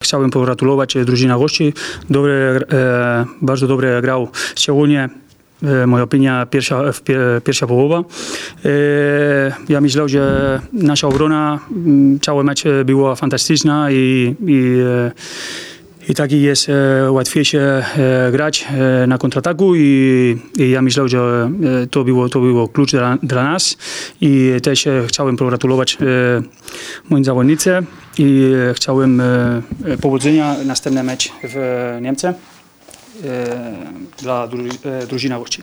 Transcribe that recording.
chciałem pogratulować drużyna gości. Bardzo dobrze grał, szczególnie moja opinia, pierwsza połowa. Ja myślę, że nasza obrona cały mecz była fantastyczna i tak jest łatwiejsze grać na kontrataku i ja myślę, że to było klucz dla nas i też chciałem pogratulować moim zawodnicy i chciałem powodzenia następny mecz w Niemczech dla drużyny gości.